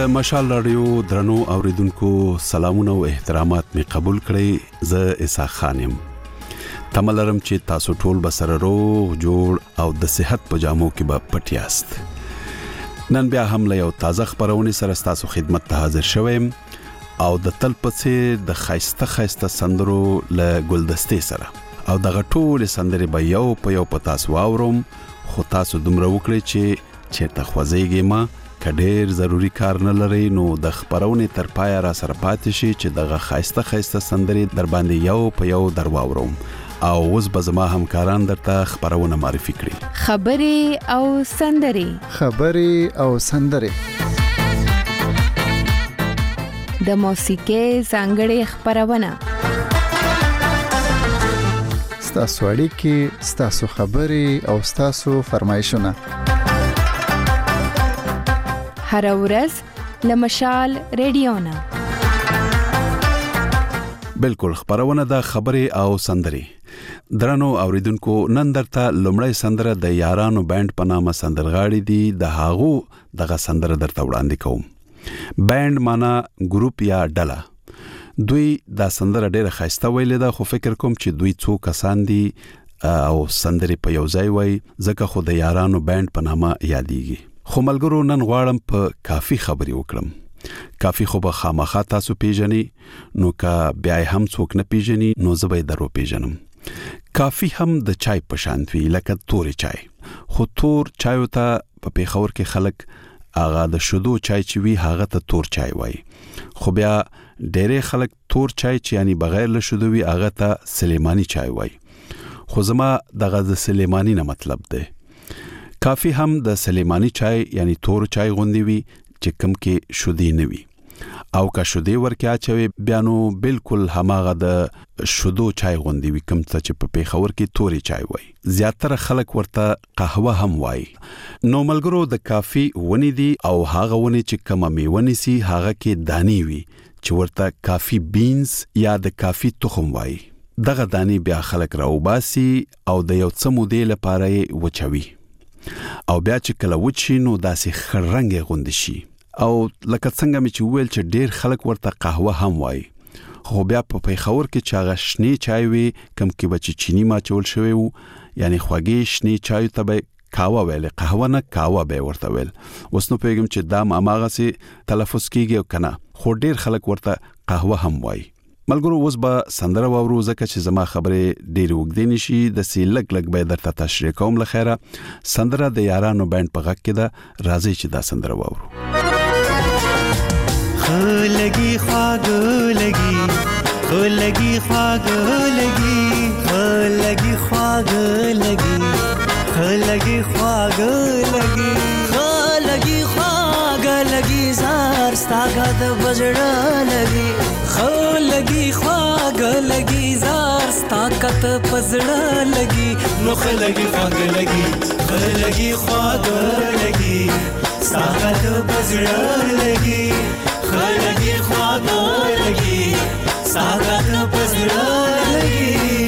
د مشال رادیو درنو اوریدونکو سلامونه او احترامات می قبول کړئ. زه اسحاق خانم تملرم چې تاسو ټول بسره روغ جوړ او د صحت په جامو کې به پټیاست. نن بیا هم له یو تازه خبرونه سره تاسو خدمت ته حاضر شوم او د تلپڅه د خایسته سندرو له ګلدستې سره او د غټول سندرې به یو په یو په تاسو واوروم. خو تاسو دومره وکړئ چې چیرته خوځېږئ ما کډیر ضروری کار نه لري نو د خبرونه تر پای را سره پاتې شي چې دغه خایسته سندرې در باندې یو په یو درواورم او اوس به زما همکاران درته خبرونه معرفي کړي. خبرې او سندرې د موسیقۍ ځانګړې خبرونه ستاسو اړیکې، ستاسو خبرې او ستاسو فرمایشونه هر ورځ لمشال رادیو نه بالکل خبرونه د خبرې او سندرې. درنو اوریدونکو نن درته لومړی سندره د یارانو بانډ په نامه سندرغاړي دي د هاغو دغه سندره درته وړاندې کوم. بانډ معنا ګروپ یا ډله. دوی دا سندره ډیره خاصه ویلې ده خو فکر کوم چې دوی څو کسان دي او سندرې په یو ځای وای ځکه خو د یارانو بانډ په نامه یادېږي. خو ملګرو نن غواړم په کافي خبرې وکړم. کافي خو به خامخا تاسو پیژنئ نو که بیا هم څوک نه پیژني نو زه به درو پیژنم. کافي هم د چای په شان وی لکه تورې چای. خو تور چایو ته په پیښور کې خلک هغه د شودو چای چې وی هغه ته تور چای وای. خو بیا ډېرې خلک تور چای چې یعنی بغیر له شودو وی هغه ته سلیمانی چای وای. خو زما دغه د سلیمانی نه مطلب ده. کافی هم د سلیمانی چای یعنی تور چای غوندي وي چې کم کې شودي نه وي او که شودي ورکه اچوي بیانو بالکل هماغه د شودو چای غوندي وي کم څه چې په پیښور کې توري چای وای. زیاتره خلک ورته قهوه هم وای. نو ملګرو د کافی ونی دي او هغه ونی چې کم میونی سي هغه کې دانی وي چې ورته کافی بینز یا د کافی تخم وای. دغه دانی بیا خلک راوباسي او د یو څه مودې لپاره وچوي او بیا چې کله وچی نو داسې خرنګ غوندي شي او لکه څنګه مې چې ویل چې ډیر خلک ورته قهوه هم وای. خو بیا په پیښور کې چې هغه شنه چای وي کم کې بچی چینی ما چول شوی وو یعنی خوږی شنه چای ته به کاوه ویل قهوه نه کاوه به ورته ویل. اوس نو پیغام چې دا ماماغه سي تلفظ کیږي او کنه خو ډیر خلک ورته قهوه هم وای. ملګرو اوس به سندره واورو ځکه چې زما خبرې ډېر وګدې نشي د سی لګ به درته تشریح کوم. لخيره سندره د یارانو بانډ په غږ کې ده. راځي چې دا سندره واورو. خلګي خواږه لګي خلګي خواږه لګي زار ستاګه د بجړه لګي خلګي خواږه لګي زار ستاګه پزړه لګي نو خلګي خواږه لګي ستاګه پزړه لګي خلګي خواږه لګي ستاګه پزړه لګي.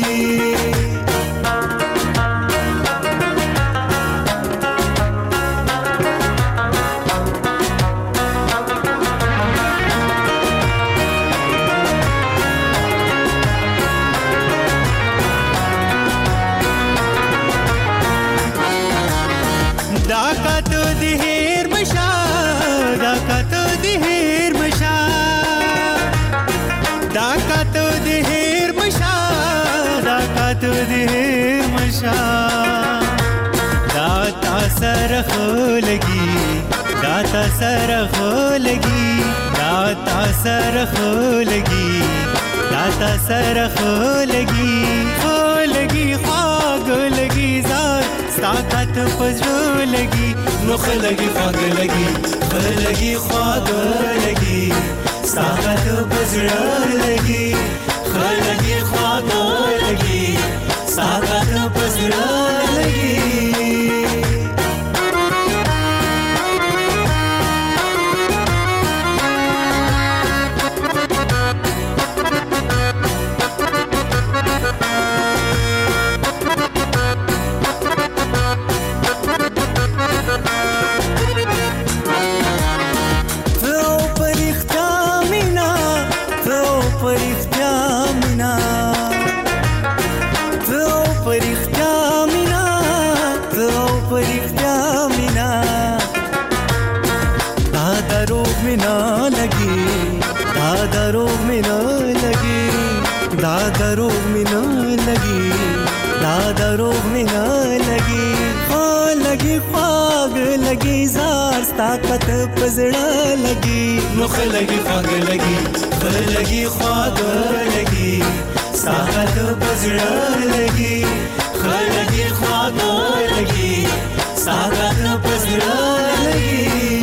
خلګي خواږه لګي زار ستاګه پزړه لګي نو خلګي خواږه لګي ستاګه پزړه لګي خلګي خواږه لګي ستاګه پزړه لګي. دروغ में ना लगी دا دروغ में ना लगी लगी خواږ لګي زار طاقت پزړه لګي نو لګي خواږ لګي لګي خواږ لګي طاقت پزړه لګي لګي خواږ لګي طاقت پزړه لګي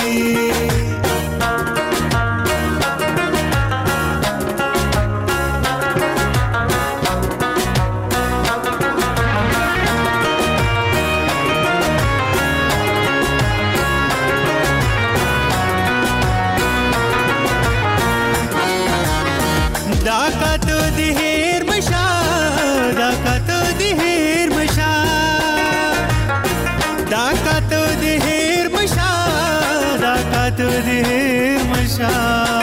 تو دیر مشا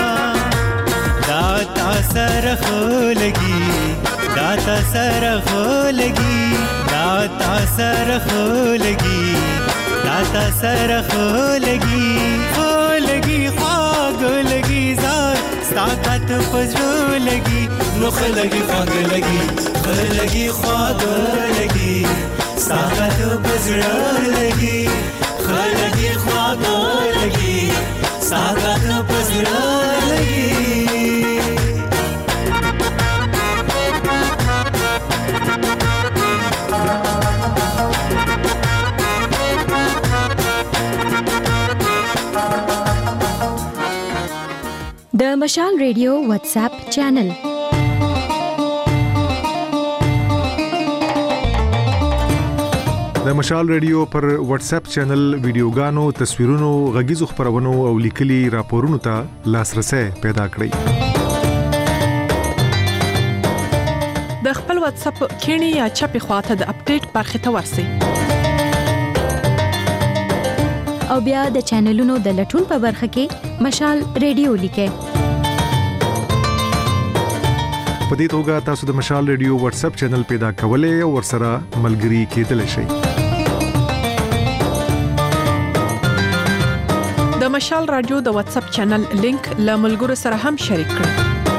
داتا سر خولگی داتا سر خولگی داتا سر خولگی داتا سر خولگی خولگی خواگ لگی زار طاقت پزرو لگی نخ لگی خواگ لگی خولگی خواگ لگی طاقت پزرو لگی خولگی خواگ لگی طاقت پزرو لگی د مشال ریډیو واتس اپ چینل د مشال ریډیو پر واتس اپ چینل ویډیوګانو تصویرونو غږیزو خبرونو او لیکلي راپورونو ته لاسرسي پیدا کړئ د خپل واتس اپ کینی یا چپی خواته د اپډیټ برخه ته ورسئ او بیا د چینلونو د لټون په برخه کې مشال ریډیو لیکئ په دې توګه تاسو د مشال ریډیو واتس اپ چینل پیدا کولای او ورسره ملګري کېدلی شئ د مشال رادیو د واتس اپ چینل لینک له ملګرو سره هم شریک کړئ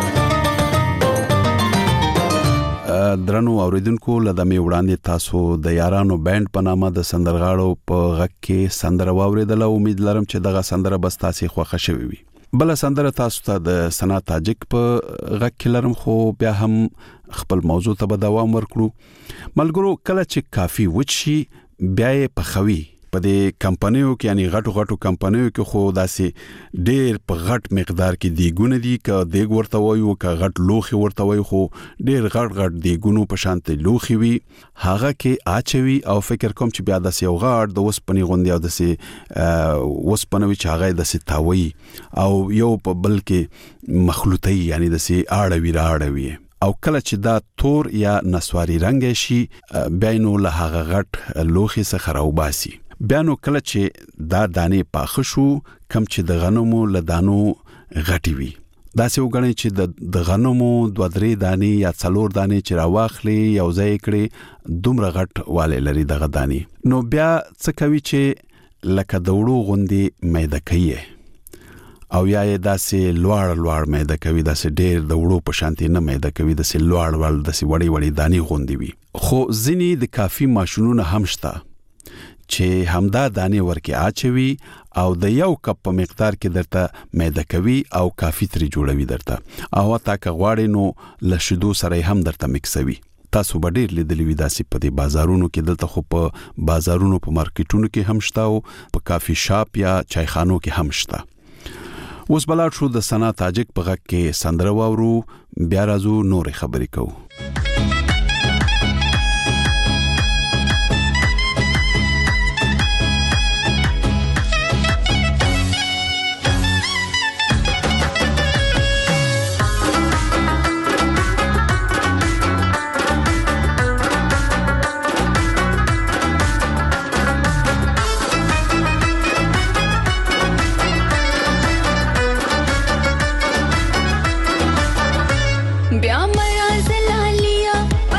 درنو اوریدونکو لدمه وړاندې تاسو د یارانو بانډ په نامه د سندرغاړو په غږ کې سندره واوریدله امید لرم چې دغه سندره بس تاسو خوښه شوي وي بل سندره تاسو ته د سنا تاجک په غږ کې لرم خو بیا هم خپل موضوع ته به دوام ورکړو ملګرو کله چې کافي وچی بیا یې پخوي په دې کمپنیو کې یعنی غټو کمپنیو کې خو داسې ډېر په غټ مقدار کې دیګونه دي ک دیګ ورته وایو ک غټ لوخي ورته وایو خو ډېر غټ دیګونو په شانته لوخي وي هغه کې اچوي او فکر کوم چې بیا داسې یو غټ د وسپنی غوندي او داسې وسپنوي چې هغه داسې تاوي او یو په بل کې مخلوطي یعنی داسې اړوي او کله چې دا تور یا نسواري رنگ شي بیا نو له هغه غټ لوخي څخه راوباسي بیا نو کله چې دا دانې پاخه شو کم چې د غنمو له دانو غټي وي دا څه وګڼي چې د غنمو 2-3 دانې یا 4 دانې چې راواخلي یو ځای کړي دومره غټ والے لري دغه دانې نو بیا څه کوي چې لکه دوړو غوندي مېده کوي او یا داسې لوړ مېده کوي داسې ډېر د وړو په شانتي نه مېده کوي داسې لوړ داسې وړي دانی غوندي وي خو ځینی د کافي ماشينونه هم شته چې همدا دانی ورکه اچوي او د یو کپ په مقدار کې درته مېده کوي او کافي تری جوړوي درته او تا که غواړي نو لشدو سره هم درته مکسوي تاسو به ډېر لیدلی وي داسې په دې بازارونو کې دلته خو په بازارونو په مارکیټونو کې هم شته او په کافي شاپ یا چایخانو کې هم شته اوس بلاد شو د سنا تاجک په غږ کې سندره واورو بیا راځو نورې خبرې کوو بیا مرا زلا لیا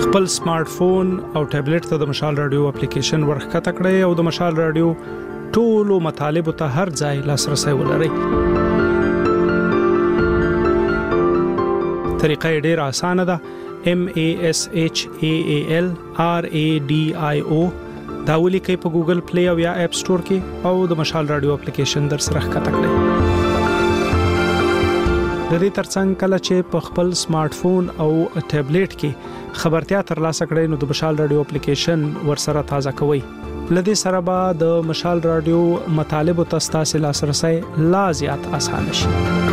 خپل سمارټ فون او ټابلیټ ته د مشال رادیو اپلیکیشن ورخکته کړئ او د مشال رادیو ټولو مطالب ته هر ځای لاسرسي ولرئ. طریقه ډیره اسانه ده. MASHAALRADIO دا ولیکئ په ګوګل پلی او یا اپ سٹور کې او د مشال رادیو اپلیکیشن در سره ښکته کړئ. د دې ترڅنګ کله چې په خپل سمارټ فون او ټابلیټ کې خبرتیا ترلاسه کړئ نو د مشال رادیو اپلیکیشن ورسره تازه کوئ. لدې سره به د مشال رادیو مطالب او تاسو لاسرسي لا زیات آسان شي.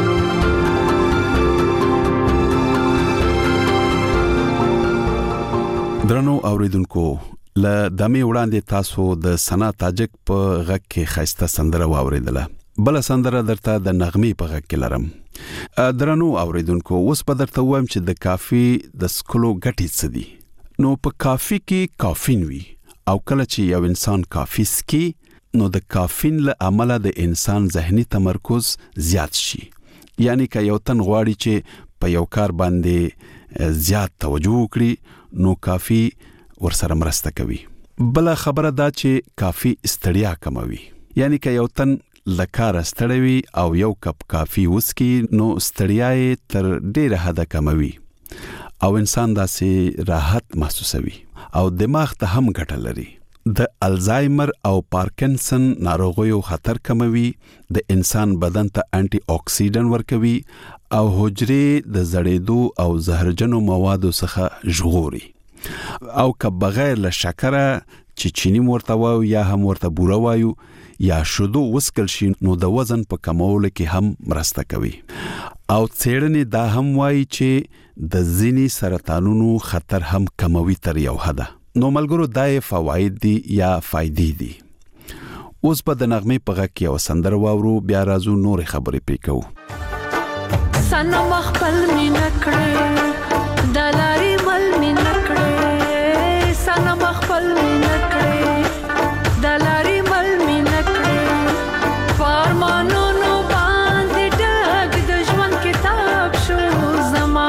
درنو اوریدونکو ل دمه وړاندې تاسو د سنا تاجک په غږ کې خاصه سندره واوریدله. بل سندره درته د نغمې په غږ کې لرم. درنو اوریدونکو اوس په درته وایم چې د کافي د سکلو ګټې څه دي. نو په کافي کې کافین وي او کله چې یو انسان کافي سکي نو د کافین له امله د انسان ذهني تمرکز زیات شي. یعنی که یو تن غواړي چې په یو کار باندې زیات توجه وکړي نو کافی ورسره مرسته کوي. بل خبره دا چې کافی ستړیا کموي. یعنی که یو تن لکاره ستړی وي او یو کپ کافی وسکي نو ستړیا یې تر ډیره حد کموي او انسان داسې راحت محسوسوي او دماغ ته هم ګټه لري. د الزایمر او پارکنسن ناروغیو خطر کموي، د انسان بدن ته انټي اکسیډنټ ورکوي او حجرې د زړېدو او زهرجنو موادو څخه ژغوري. او که بغیر له شکره چې چینی ورته وایو یا هم ورته بوره وایو یا شودو وسکل شي نو د وزن په کمولو کې هم مرسته کوي. او څېړنې دا هم وایي چې د ځینې سرطانونو خطر هم کموي تر یو حده. نو ملګرو دای فواید دي یا فائدې دي. اوس په د نغمې په غږ کې یو سندره واورو، بیا راځو نور خبرې پرې کوو. سنه مخبل می نکړې دلاري مل می نکړې، سنه مخبل می نکړې دلاري مل می نکړې، فرمانونو باندې ډک د ژوند کتاب شو زما،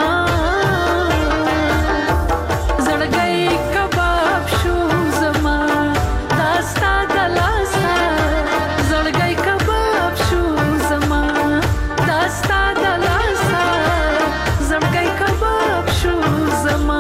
زړګي کباب شو زما، داستا دلاسا زړګي کباب شو زما، داستا دلاسا زړګي کباب شو زما.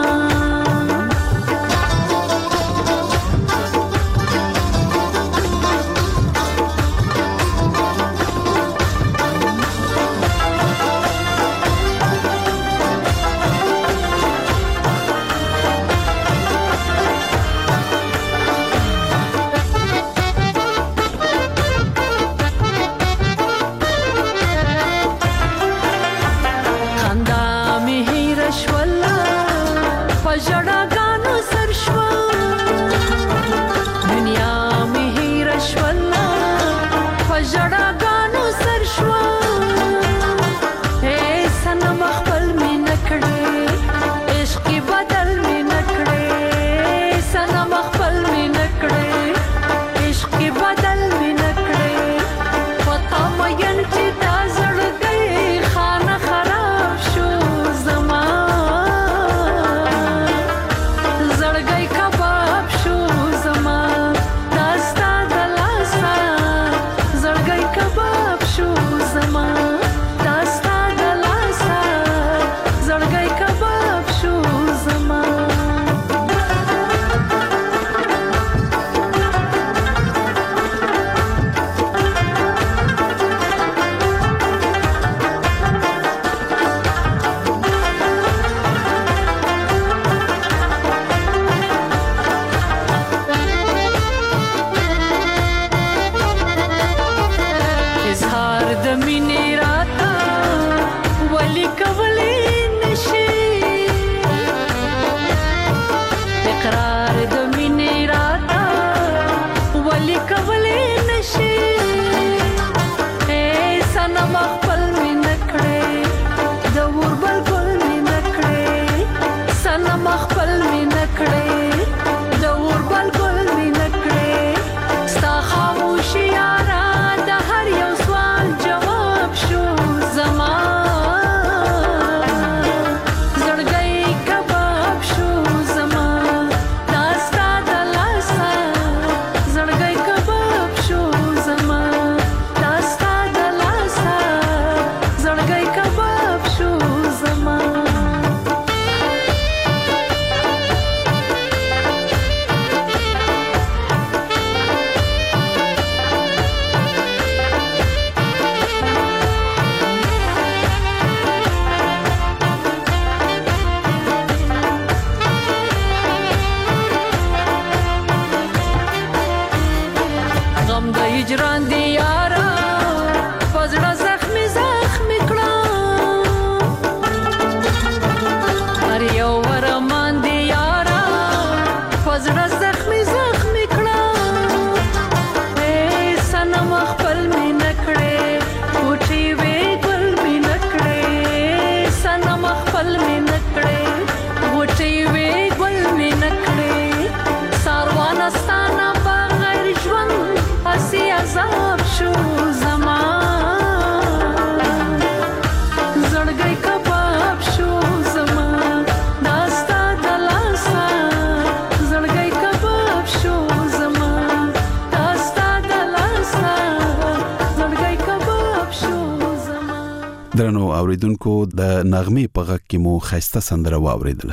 اوریدونکو د نغمې په غږ کې مو خسته سندره واوریدله.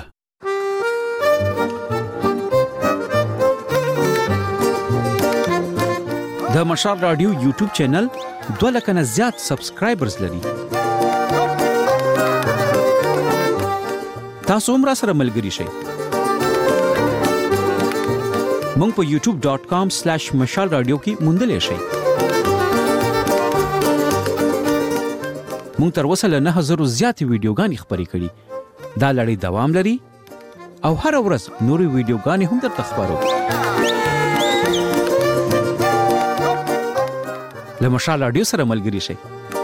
د مشال رادیو یوټیوب چینل 2 لک نه زیات سبسکرایبرز لري. تاسو هم را سره ملګري شئ. مونږ په youtube.com/mashalradio کې موندلې شئ. مونږ تر اوسه له 9000 زیات ویډیوګانې خپرې کړې. دا لړۍ دوام لري او هر ورځ نورې ویډیوګانې هم درته خبرو. له مشال رادیو سره ملګري شئ.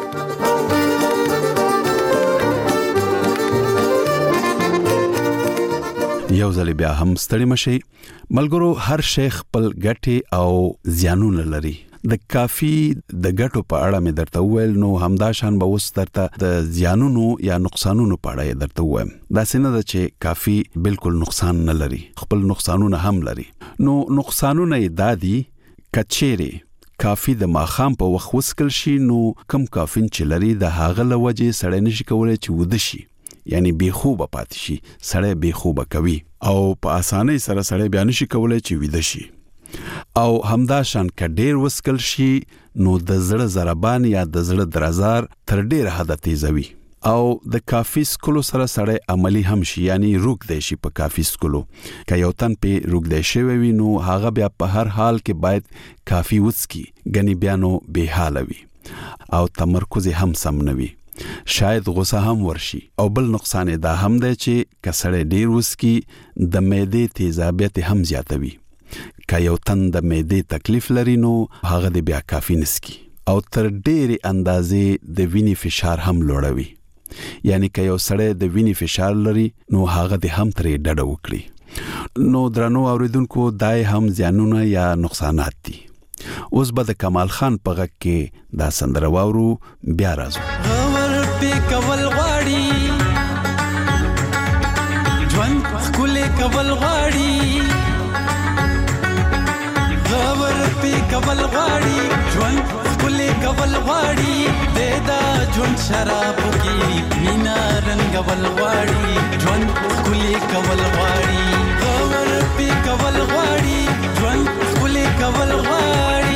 یو ځل بیا هم ستړي مشي. ملګرو هر شیخ خپل ګټې او زیانونه لري. د کافي د ګټو په اړه مې درته وویل، نو همدا شان به اوس درته د زیانونو یا نقصانونو په اړه درته ووایم. دا څنګه ده چې کافي بالکل نقصان نه لري، خپل نقصانونه هم لري. نو نقصانونه یې دادي کچېره کافي د ماخام په وخت وسکل شي، نو کم کافین چې لري د هاغه لوجه سړی نشي کولای چې ود شي، یعنی بے خوبه پاتې شي. سړی بے خوبه کوي او په اسانۍ سره سړی بیا نشي کولای چې وید شي. او همدا شان کډیر وسکل شي نو د زړه ضربان یا د زړه درزار تر ډیر حد تیزوي. او د کافي سکلو سره سړی عملی هم شي، یعنی روک دی شي په کافي سکلو. که یو تن په روک دی شي وي نو هغه بیا په هر حال کې باید کافي وڅکي، غني بیا نو به حال وي او تمرکز هم سم نه وي، شاید غوسه هم ورشي. او بل نقصان دا هم دی چې کسړی ډیر وسکي د معدې تیزابیت هم زیاتوي. که یو تن د معدې تکلیف لري نو هغه د بیا کافي نسکي او تر ډېرې اندازې د وینې فشار هم لوړوي. یعنی که یو سړی د وینې فشار لري نو هغه د هم ترې ډډه وکړي. نو درنو اوریدونکو دای هم زیانونه یا نقصانات دي. اوس به د کمال خان په غږ کې دا سندره واورو، بیا راځو. غور په کول غواړي ژوند خلې کول غواړي، غور په کول غواړي ژوند خلې کول غواړي، دا ژوند شراب کې مینا رنگ ول غواړي، ژوند خلې کول غواړي، غور په کول غواړي ژوند خلې کول غواړي.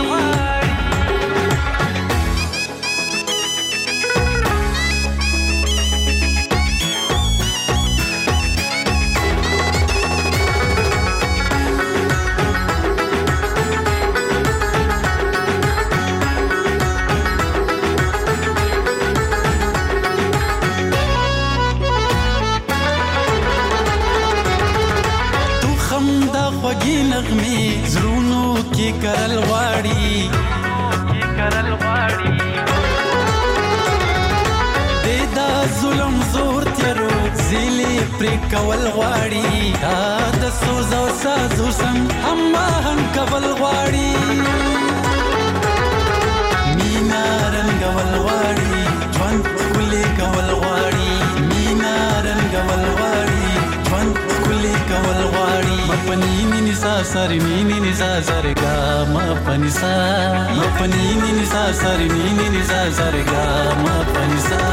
خوږی نغمې زړونو کې کرل غواړي، دا ظلم زور تیرو زیلې پرې کول غواړي، دا د سوز او سازو سم هماهنګ کول غواړي، مینا رنګول غواړي ژوند ښکلی کول غواړي، مینا رنګول غواړي ژوند ښکلی کول غواړي. مپنی نی سا سر نی نی سا سر گا مپنی سا، مپنی نی سا سر نی نی سا سر گا مپنی سا.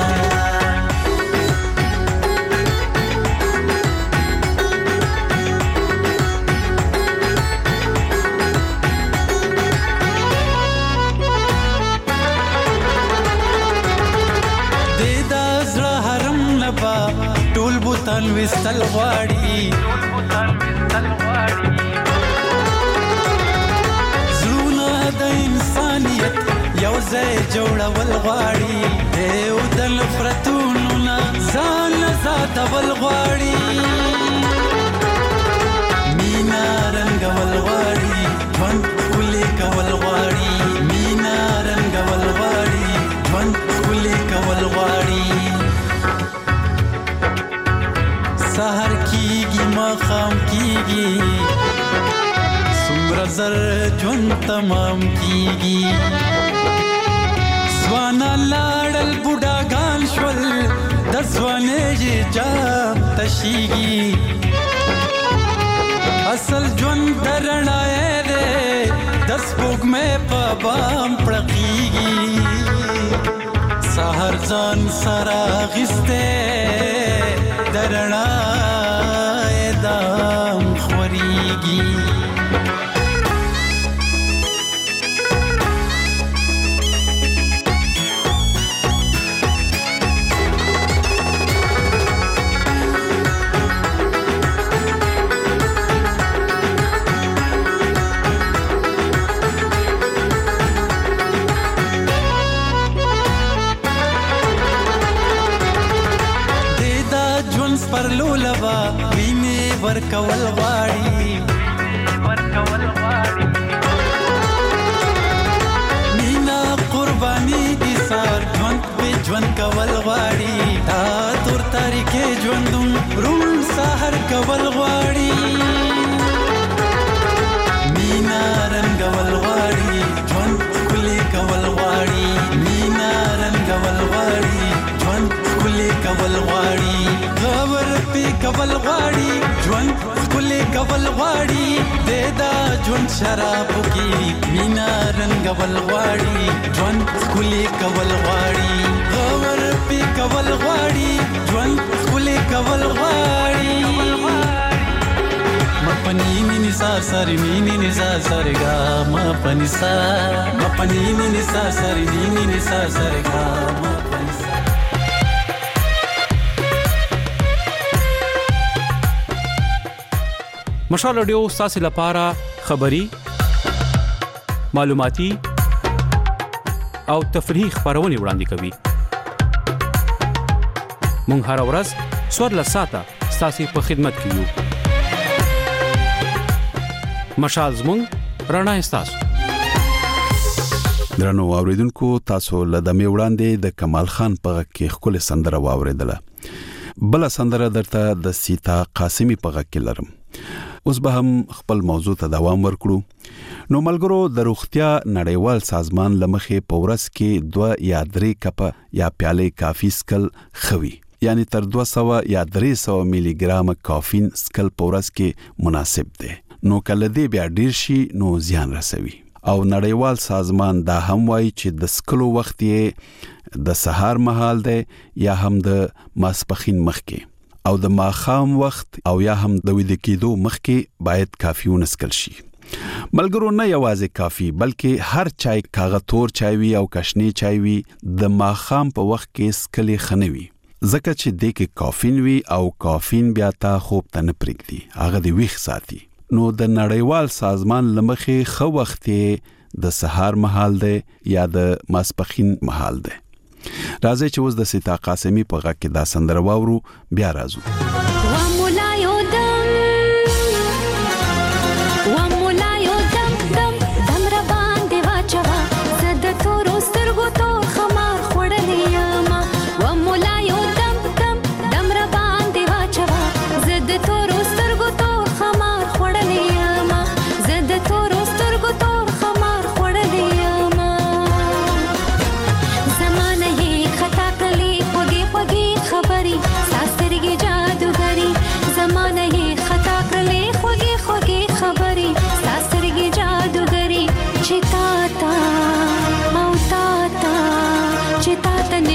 ټول بوتان وستل غواړي، زړونه د انسانیت یو ځای جوړول غواړي، او د نفرتونو نه ځان آزادول غواړي، مینا رنګول غواړي ژوند ښکلی کول غواړي، مینا رنګول غواړي ژوند ښکلی کول غواړي. سحر کیږي ماښام کیږي څومره زر ژوند تمام کیږي، ځوانان لاړل بوډاګان شول د ځوانۍ جام تشیږي، اصل ژوند د رڼایې دی د سپوږمۍ په بام پړقیږي، سحر ځان سره غسته درنا ادم خوريږي پرلو لبا ویني ورکول غواړي مینا قرباني دي سار ژوند په ژوند کول غواړي تا تور تاریخي ژوندون روم سحر کول غواړي مینا رنگول غواړي ژوند کلی کول غواړي مینا رنگول غواړي ژوند کلی کول غواړي خبر پی کول غواړي ژوند کلی کول غواړي دا ژوند شراب کی مینا رنگول غواړي ژوند کلی کول غواړي خبر پی کول غواړي ژوند کلی کول غواړي مپنی نی سا سری نی سا سرگا مپنی سا مپنی نی سا سری نی سا سرگا مپنی سا مشال رادیو ستاسو لپاره خبری معلوماتي او تفریحي خبرونه وړاندې کوي مونږ هر ورځ څوار لساته ستاسو په خدمت کې یو مشال زمونږ رڼا ستاسو درنو اوریدونکو تاسو لدمه وړاندې د کمال خان په کې خپل سندره واوریدله بل سندره درته د سیتا قاسمی په کې لرم اوس به هم خپل موضوع ته دوام ورکړو نو ملګرو د روغتیا نړیوال سازمان لمخې پورس کې 2 یا 3 کپ یا پیاله کافي سکل خوي یعنی تر 200 یا 300 ملي ګرام کافین سکل پورس کې مناسب دی نو کله دې بیا ډیر شي نو زیان رسوي او نړیوال سازمان دا هم وایي چې د سکلو وخت یې د سحر مهال دی یا هم د ماسپخین مخکې او د ماخام وخت او یا هم د ویده کېدو مخکې باید کافي ونسکل شي ملګرو نه یوازې کافي بلکې هر چای کاغه تور چای وي او کشنی چای وي د ماخام په وخت کې سکلي خنوي ځکه چې د کې کافین وي او کافین بیا تا خوب ته نه پرېږدي هغه دی ویښ ساتي نو د نړیوال سازمان لمخې خو وخت د سحر مهال دی یا د ماسپخین مهال دی راځي چې اوس د سیتا قاسمی په غږ کې دا سندره واورو بیا راځو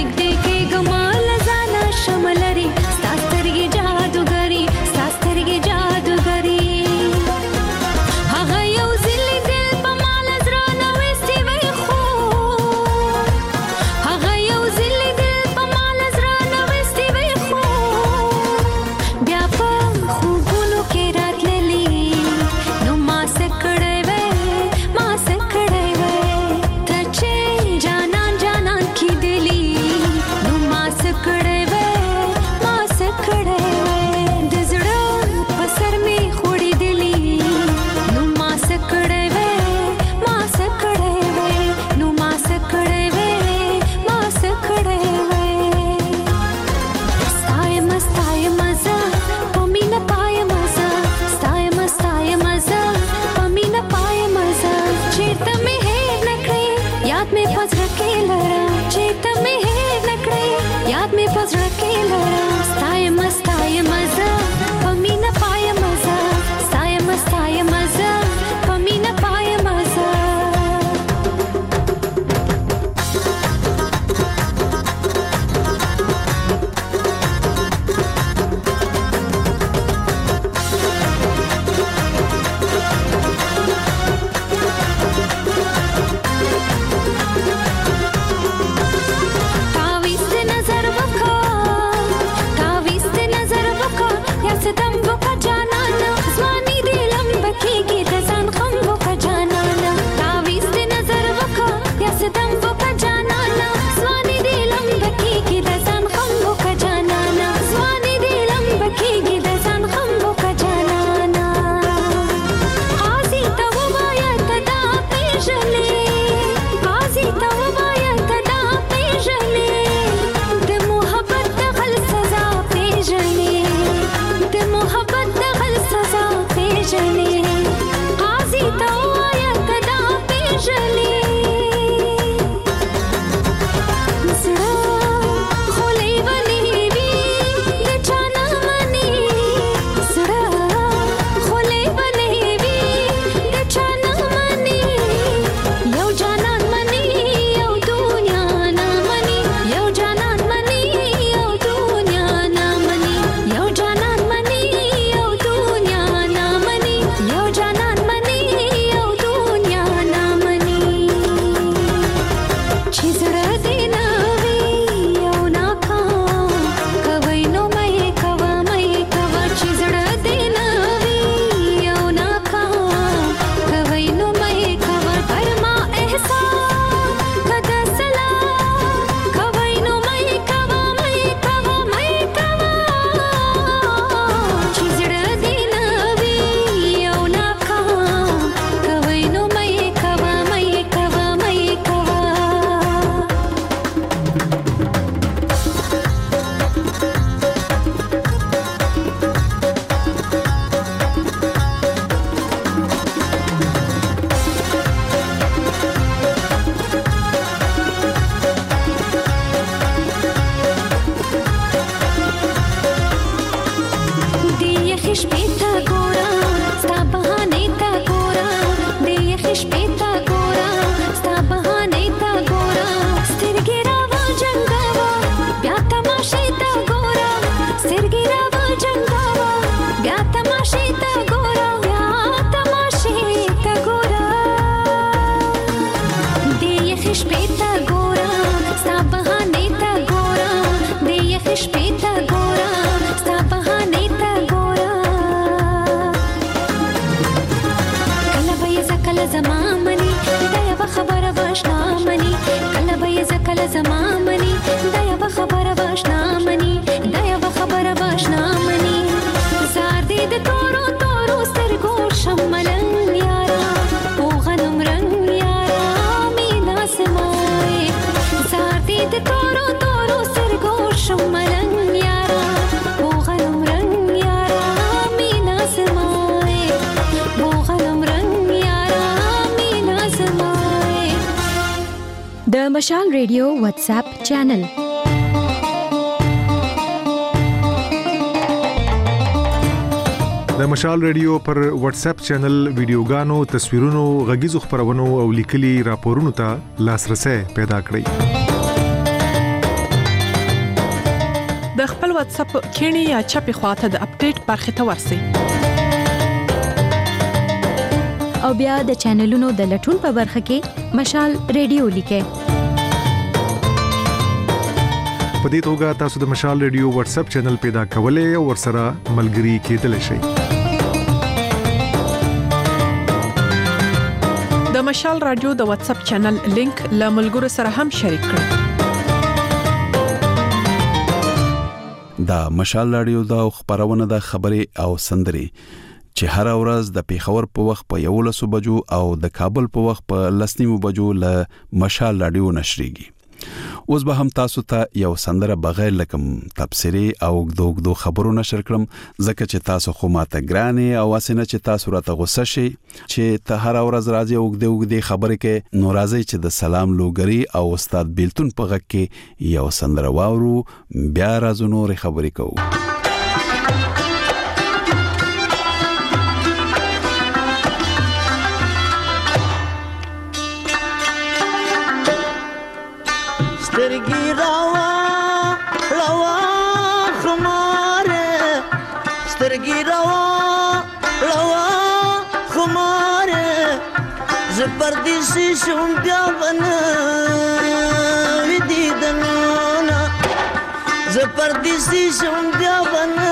نګدې کې ګمال زانا شملري ستاسو ترګي جادوګري ستاسو ترګي شپې ته ګورم ستا بهانې ته ګورم د یخې شپې ته ګورم ستا بهانې ته ګورم سترګې راوجنګوه بیا تماشې ته ګورم سترګې راوجنګوه بیا تماشې ته ګورم بیا تماشې ته ګورم د یخې شپې ته ګورم ستا بهانې ته ګورم د یخې شپې ته ګورم ستا بهانې ته ګورم کله به یې زه کله زما مني دا یوه خبره به اشنا مني کله به یې زه کله زما مني دا یوه خبره به اشنا مني دا یوه خبره به اشنا مني زار دې د تورو تورو سترګو شملن یارا په غنم رنګ یارا مینا سمای زار دې د تورو تورو سترګو شملن یارا په غنم رنګ یارا مینا سمای په غنم رنګ یارا مینا سمای د مشال ریډیو واتس اپ چینل د مشال ریډیو پر واتس اپ چینل ویډیوګانو تصویرونو غږیزو خبرونو او لیکلي راپورونو ته لاسرسي پیدا کړئ د خپل واتس اپ کینی یا چپی خواته د اپډیټ برخه ته ورسی او بیا د چینلونو د لټون په برخه کې مشال ریډیو لیکه په دې توګه تاسو د مشال ریډیو واتس اپ چینل پیدا کولای او ورسره ملګري کېدلی شئ د مشال رادیو د واتس اپ چینل لینک له ملګرو سره هم شریک کړئ دا مشال رادیو دا خبرونه د خبري او سندري چې هر ورځ د پیښور په وخت په 11 بجو او د کابل په وخت په 10 بجو له مشال رادیو نشريږي اوس به هم تاسو ته یو سندره بغیر لکم تبصری او دوغدو خبرو نشر کړم ځکه چې تاسو خو ماته ګرانه او اسنه چې تاسو راته غوسه شي چې ته هر ورځ راځي او دوغدي خبره کې نو راځي چې د سلام لوګری او استاد بیلتون په غږ کې یو سندره واورو بیا راځو نور خبرې کوو سترګي راوا راوا خماره سترګي راوا راوا خماره ز پردیسی شوم بیا ونه ویدیدنونا ز پردیسی شوم بیا ونه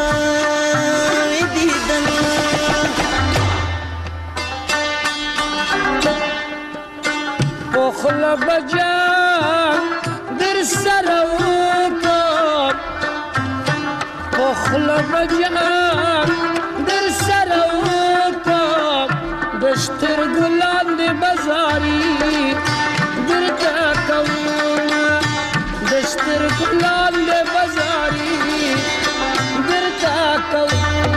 ویدیدنونا پخلا بجا سروکم پخلا بجام در سروکم دشتر گلان دی بزاری گرتا کم دشتر گلان دی بزاری گرتا کم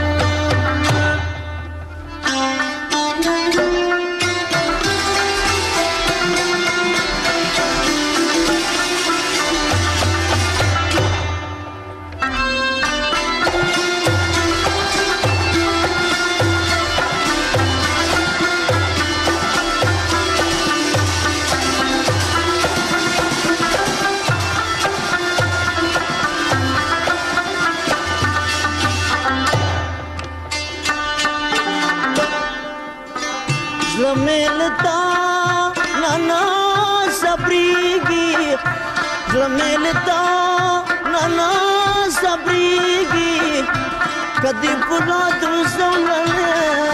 زلملتا نانا صبریږي زلملتا نانا صبریږي کدی پلا درځولې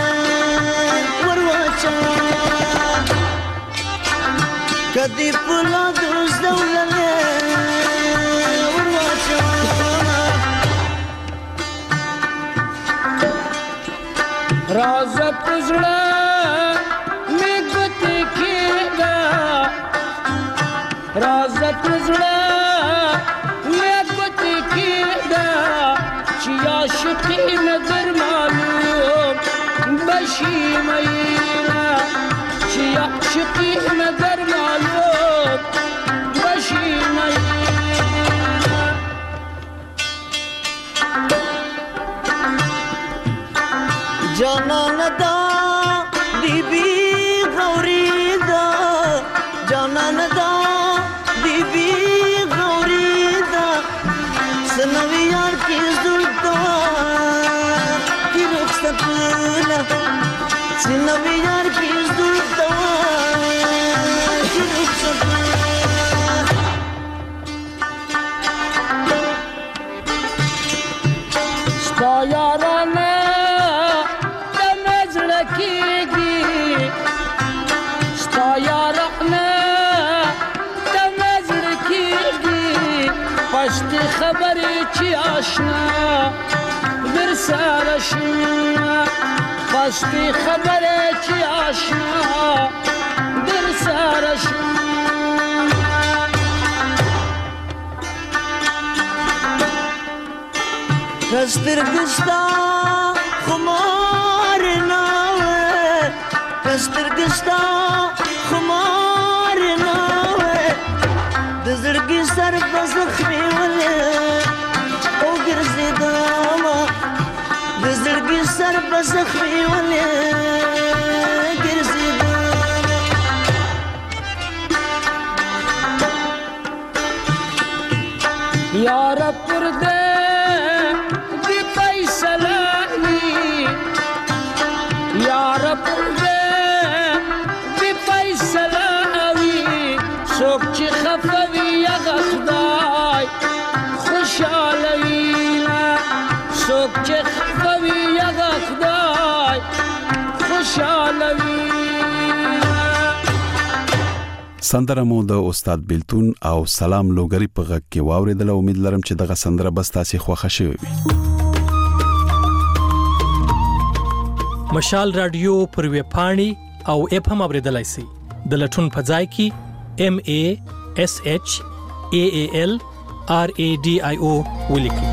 ورواچا کدی پلا درځولې ورواچا راز پزړه رازت زړه مې پته کې دا چې عاشقي نظر معلوم بشي مېنا چې عاشقي نظر معلوم بشي مېنا جانان دا بیبی غوری دا جانان دا بیبی غوری دا سنوی یار کی زلطا کی رخصت لا سنوی یار کی زلطا کی رخصت ستا یارانه خبرې چې آشنا در سره شي پستې خبرې چې آشنا در سره شي کسترګستا خمار نه کسترګستا خمار نه د زړګي سر په زخمي سر بزخمي ولې ګرځېده یار پر دې دی فیصله وي یار پر دې دی فیصله وي څوک چې خفه وي هغه خدای خوشاله وي څوک چې خفه وي سندره مو د استاد بیلتون او سلام لوګری په غږ کې واوریدل. امید لرم چې دغه سندره بس تاسو خوښه شوي وي. مشال رادیو پر وی پاڼي او اپ هم اوریدلای شئ. د لټون په ځای کې MASHAALRADIO ولیکئ.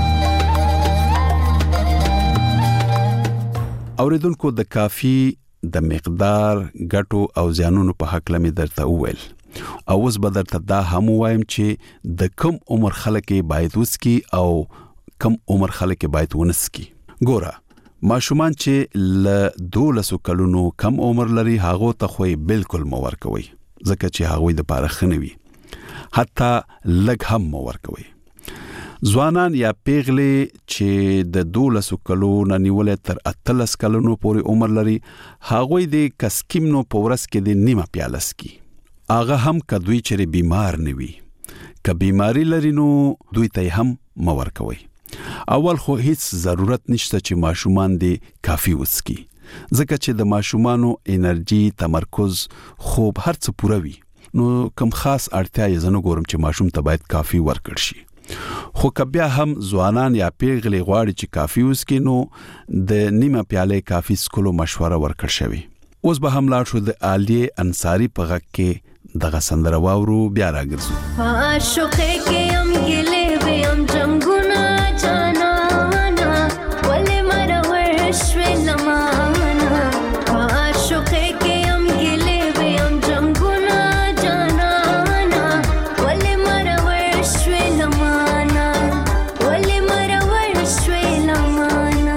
اوریدونکو د کافی د مقدار ګټو او زیانونو په حق لمه درته وویل او اوس به درته دا هم وایم چې د کم عمر خلک باید وسکي او کم عمر خلک باید ونسکي. ګوره ماشومان چې ل 12 کلونو کم عمر لري هغه ته خو بالکل مو ورکوي ځکه چې هغه د پاره خنوي حتی لګ هم مو ورکوي. ځوانان یا پیغلې چې د 12 کلونو نیولې تر 13 کلونو پورې عمر لري هغه د کسکیمنو پورس کې د نیمه پیالس کی هغه هم کدوې چې بیمار نوي ک بیماری لري نو دوی ته هم مور کوي. اول خو هیڅ ضرورت نشته چې ماشومان دې کافي وسکي ځکه چې د ماشومانو انرژي تمرکز خوب هرڅه پوره وي نو کم خاص اړتیا یې زنه ګورم چې ماشوم ته باید کافي ورکړ شي. خو کبیا هم ځوانان یا پیغلې غواړي چې کافي وسکي نو د نیمه پیاله کافي سکولو مشوره ورکړ شوی. اوس به هم لاړ شو د عالیه انصاری په غږ کې دغه سندره واورو بیا راګرځو. عاشقه کې هم ګلې به هم جنگونه جانا نا ولې مرور شوي لمانا عاشقه کې هم ګلې به هم جنگونه جانا نا ولې مرور شوي لمانا ولې مرور شوي لمانا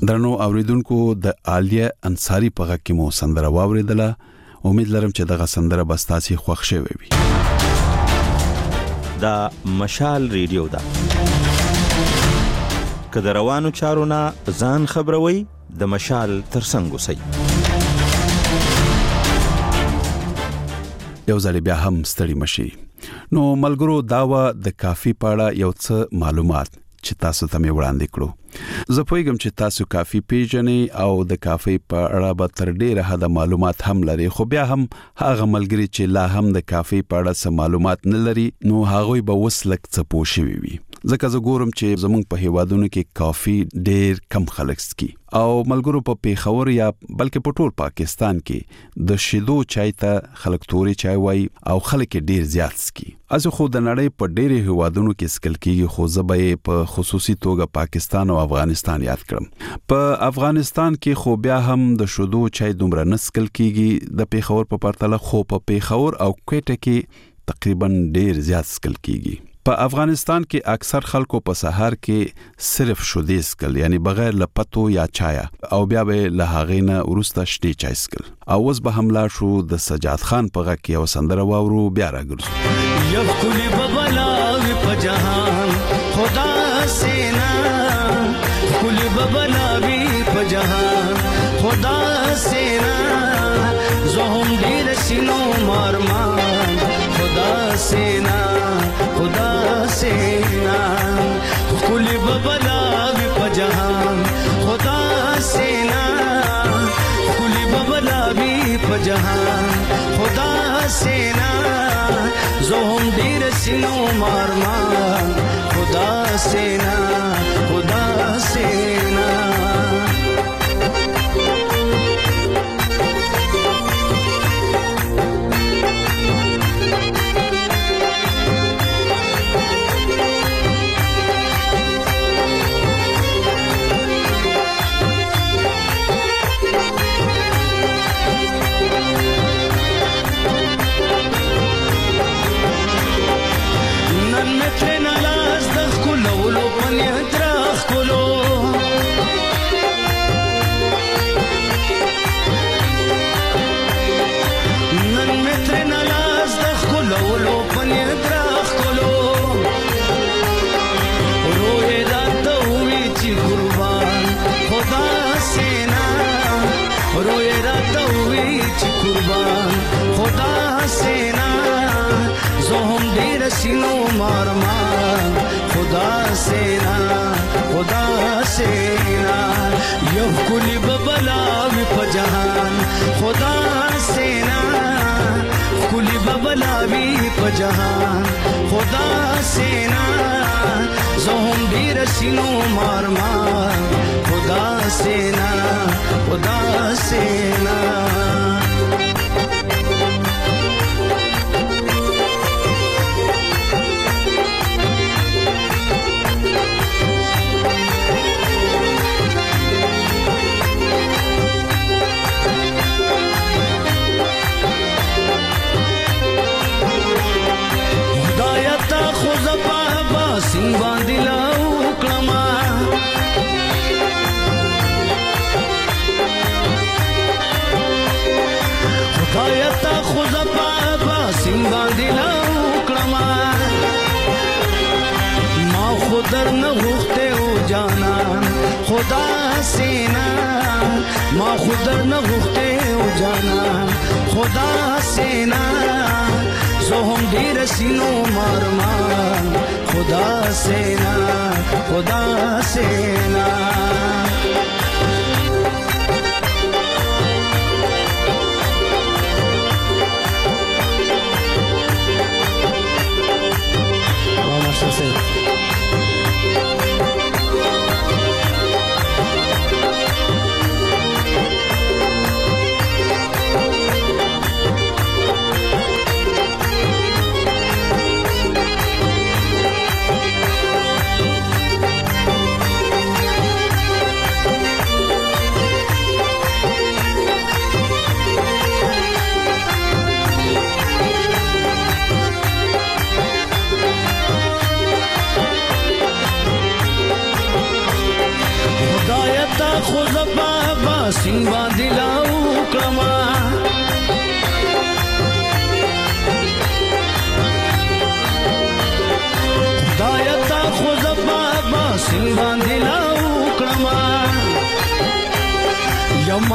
درنو اوریدونکو د عالیه انصاری په غږ کې مو سندره واوریدله. امید لرم چې دغه سندره به ستاسو خوښ شوي وي. دا مشال ریډیو ده. که د روانو چارو نه ځان خبروي د مشال ترڅنګ اوسئ. یو ځل بیا هم ستړي مشي. نو ملګرو داوا د کافي په اړه یو څه معلومات چې تاسو ته مې وړاندې کړو. زه پوهیږم چې تاسو کافي پیژنئ او د کافي په اړه به تر ډیره حده معلومات هم لري، خو بیا هم هغه ملګري چې لا هم د کافي په اړه څه معلومات نه لري نو هغوی به وس لک څه پوه شوي وي. ځکه زه ګورم چې زمونږ په هیوادونو کې کافي ډیر کم خلک څکي او ملګرو په پیښور یا بلکې په ټول پاکستان کې د شیدو چای ته خلک توري چای وایي او خلک ډیر زیات څکي. از خو د نړۍ په ډیرو هیوادونو کې څکل کېږي، خو زه به په خصوصي توګه پاکستان او افغانستان یاد کړم. په افغانستان کې خو بیا هم د شیدو چای دومره نه څکل کېږي د پیښور په پرتله، خو په پیښور او کوټه کې تقریبا ډیر زیات څکل کېږي. په افغانستان کې اکثر خلکو په سحر کې صرف شودې څکل، یعنی بغیر لپتو یا چای، او بیا به له هغې نه وروسته شنې چای څکل. او اوس به هم لاړ شو د سجاد خان په غږ کې یو سندره واورو، بیا راګرځو. یو کلی ببلاوی په جهان خدا سینا، کلی ببلاوی په جهان خدا سینا، زهم ډیر سینو مارمان خدا سینا خدا سینا، کلی ببلاوی په جهان خدا سینا، کلی ببلاوی په جهان خدا سینا، زهم ډیر سینو مارمان خدا سینا خدا سینا. سینو مارمان خدا سینا خدا سینا، یو کلی ببلاوی په جهان خدا سینا، کلی ببلاوی په جهان خدا سینا، زهم ډیر سینو مارمان خدا سینا خدا سینا. باندې لاو کلمه خدایتا خود بابا سین باندې لاو کلمه، ما خودر نه غوښته او جانان خدا سینا، ما خودر نه غوښته او جانان خدا سینا، زهم ډیر سینو مارمان خدا سینا خدا سینا.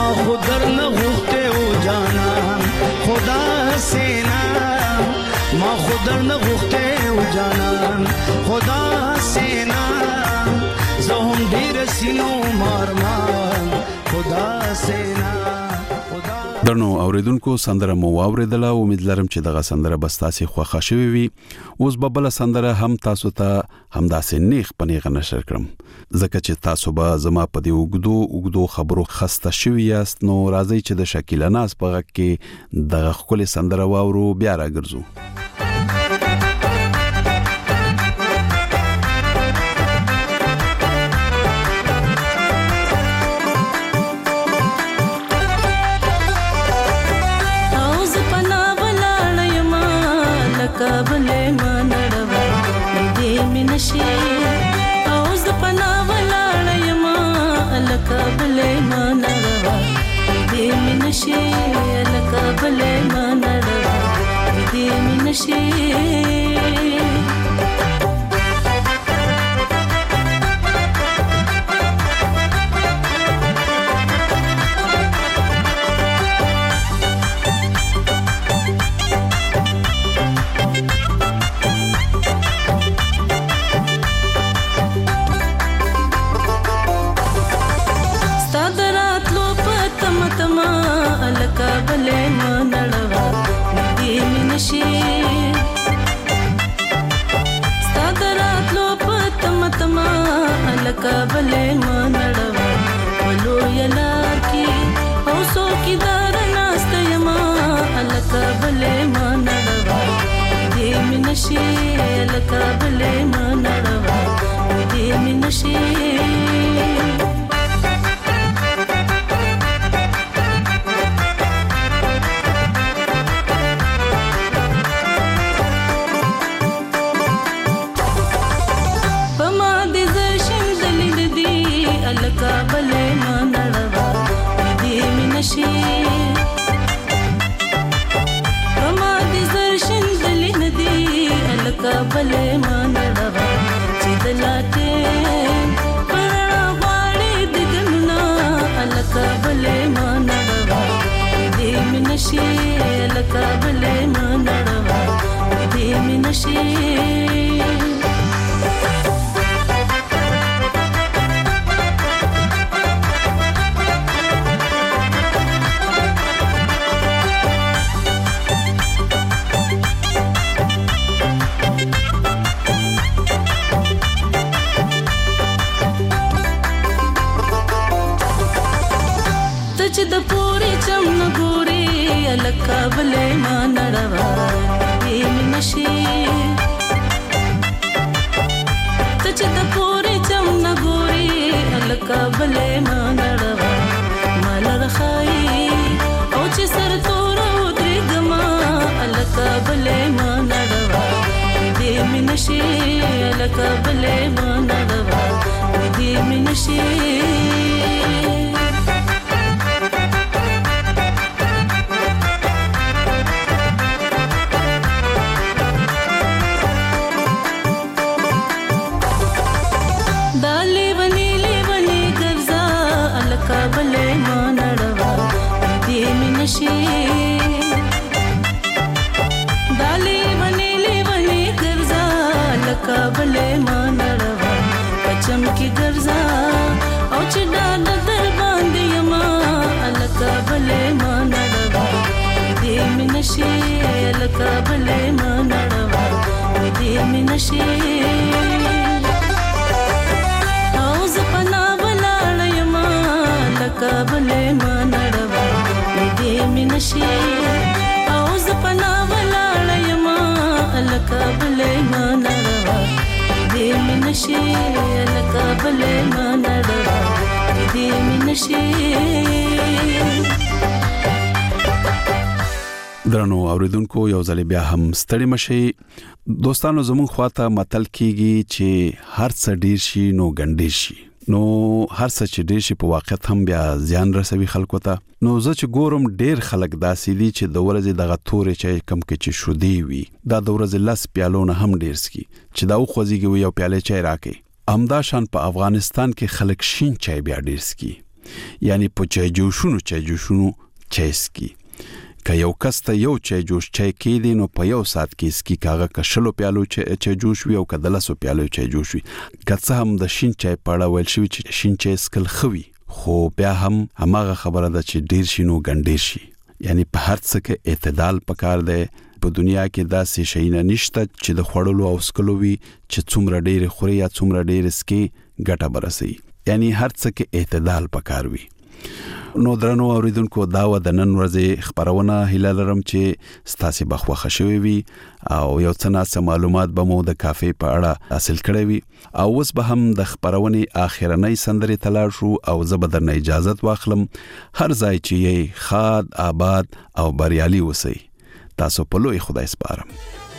خود درنه غوښته او جانان خدا سینا ما خود درنه غوښته او جانان خدا سینا زه هم ډېر سینو مارمان خدا سینا. درنو اوریدونکو سندره مو واوریدله. امید لرم چې دغه سندره بس تاسو خوښه شوي وي. اوس به بل سندره هم تاسو ته همداسې نیخ پنیغه نشر کړم ځکه چې تاسو به زما په دې اوږدو خبرو خسته شوي یاست. نو راځئ چې د شکیله ناز په غږ کې دغه ښکلې سندره واورو بیا راګرځو. کابلې منړوا دې منشي او ز پنا ولاړ یما الکابلې منړوا دې منشي الکابلې منړوا دې منشي کابلې منړوا دې منشي ستادراتلو پتم تما الکابلې منړوا ولو یلار کی او سو کی دار ناست یما الکابلې منړوا دې منشي الکابلې منړوا دې منشي کابلې منړوا دې منشي رما دې زرشن دلې ندي کابلې منړوا چې دلاته پرنا غاړي دګنا کابلې منړوا دې منشي کابلې منړوا دې منشي د پوری چمن ګوري الکابلې منړوا دې منشي ته د پوری چمن ګوري الکابلې منړوا مالر خای او چې سر تور ودرګما الکابلې منړوا دې منشي الکابلې منړوا دې منشي کابلې منړوا دې منشي دالې ونیلې ونی ګرځا کابلې منړوا پچم کې ګرځا او چې ډاډ در باندې یما کابلې منړوا دې منشي کابلې منړوا دې منشي کابلې منړوا دې منشي او ز پنا ولاړ یما الکابلې منړوا دې منشي الکابلې منړوا دې منشي. درنو اوریدونکو یو ځل بیا هم ستړي مشي. دوستانو زمون خواته متل کیږي چې هر څه ډیر شي نو ګنډي شي. نو هر څه چې ډیر شي په واقعیت هم بیا زیان رسوي خلکو ته. نو زه چې ګورم ډیر خلک داسې دي چې د ورځې دغه تورې چای کم کې چې شودي وي دا د ورځې لس پیالونه هم ډیر سکي چې دا خوځيږي یو پیاله چای راکې. همدا شان په افغانستان کې خلک شین چای بیا ډیر سکي یعنی په چای جوشونو چای سکي. که یو کس ته یو چای جوش چای کې دی نو په یو ساعت کې سکي، کاغه کشلو پیالو چای جوش وي او کدلسو پیالو چای جوش وي. که څه هم د شین چای پاړه ویل شوی چې شین چای سکل خوي، خو بیا هم هماغه خبره ده چې ډیر شینو ګنډیر شي. یعنی په هر څه کې اعتدال پکار دی. په دنیا کې داسې شی نه نشته چې د خوړلو او سکلو وي چې څومره ډیر خوري یا څومره ډیر سکي ګټه برسي. یعنی هر څه کې اعتدال پکار وي. نو درنو اوریدونکو، دا و د نن ورځې خبرونه. هیله لرم چې ستاسو بخوخه شوي وي او یو څه ناسه معلومات به مو د کافي په اړه حاصل کړی وي. او اوس به هم د خبرونې اخرنۍ سندرې تلاړ شو او زه به درنه اجازت واخلم. هر ځای چې یې خاد، آباد او بریالي اوسئ. تاسو په لوی خدای سپارم.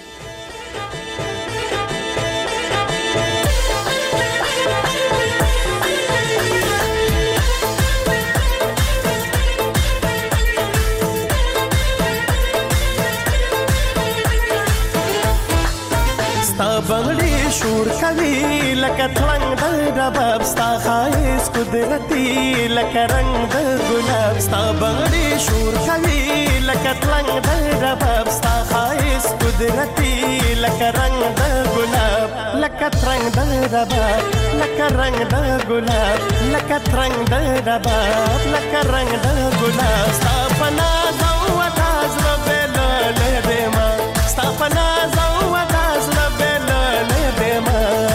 بنگړي شور کوي لکه ترنګ د رباب، ستا خایس قدرتي لکه رنگ د ګلاب. ستا بنگړي شور کوي لکه ترنګ د رباب، ستا خایس قدرتي لکه رنگ د ګلاب. لکه ترنګ د رباب، لکه رنگ د ګلاب، لکه ترنګ د رباب، لکه رنگ د ګلاب. ستا پنا زو تاز ربل له دما، ستا پنا زو تاز ربل له دما.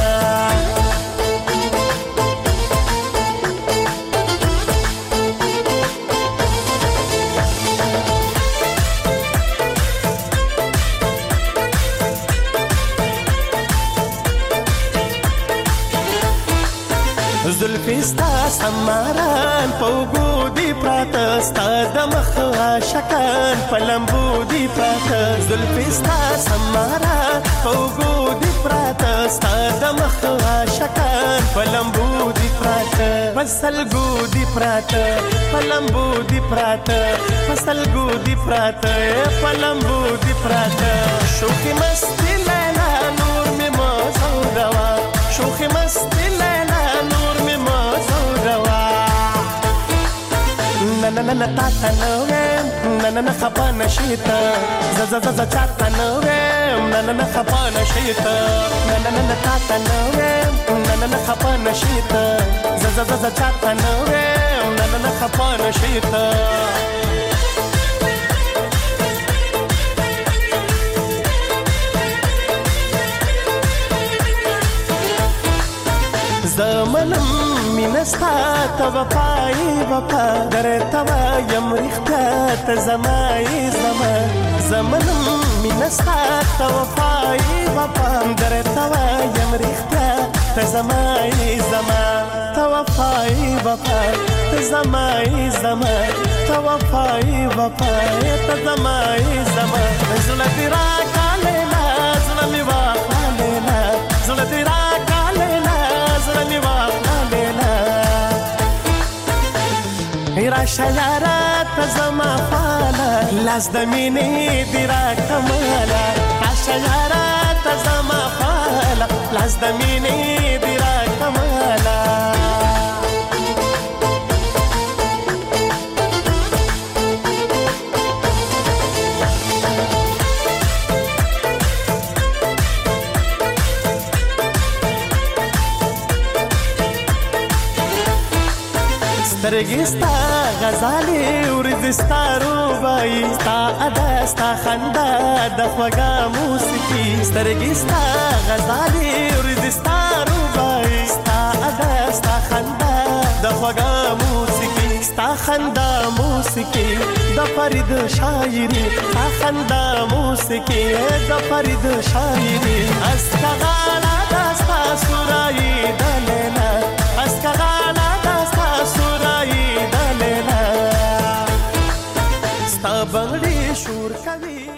زلفی ستا سماران پوگو دی پراتا، ستا دمخ عاشقان پلمبو دی پراتا. زلفی ستا سماران پوگو دی پراتا، ستا دمخ عاشقان پلمبو دی پراتا. پسلگو دی پراتا پلمبو دی پراتا، پسلگو دی پراتا پلمبو دی پراتا. شوخی مستی لیلا نور می موزو روا، شوخی مستی لیلا نور می موزو روا. na na na ta ta no na na na khapa nashita za za za za ta no na na na khapa nashita na na na ta ta no na na na khapa nashita za za za za ta no na na na khapa nashita. زمنم مینستا تا وفای وفا در توا یم رختا تا زمای زمان. زمنم مینستا تا وفای وفا در توا یم رختا تا زمای زمان. تا وفای وفا تا زمای زمان، تا وفای وفا تا زمای زمان. زلتی را کالینا زلمی واخالینا، زلتی را راشه یارا تزما فالا لاس د مینې دی را کمالا. راشه یارا تزما فالا لاس د مینې دی را کمالا. سترګې ستا غزالې ورځې ستا روبایي، ستا ادا ستا خندا د خوږه موسیقي. سترګې ستا غزالې ورځې ستا روبایي، ستا ادا ستا خندا د خوږه موسیقي. ستا خندا موسیقي د فرید شاعري، ستا خندا موسیقي د فرید شاعري. اسکا غاړه د ستا سورایي د لیلا، اسکا غاړه د ستا سورایي د لیلا. ستا بنگړي شور کوي